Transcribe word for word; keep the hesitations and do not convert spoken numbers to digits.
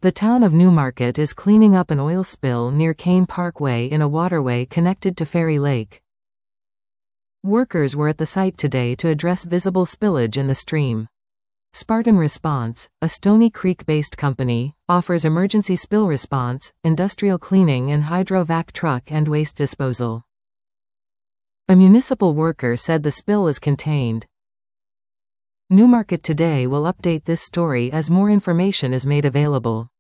The town of Newmarket is cleaning up an oil spill near Kane Parkway in a waterway connected to Fairy Lake. Workers were at the site today to address visible spillage in the stream. Spartan Response, a Stony Creek-based company, offers emergency spill response, industrial cleaning and hydrovac truck and waste disposal. A municipal worker said the spill is contained. Newmarket Today will update this story as more information is made available.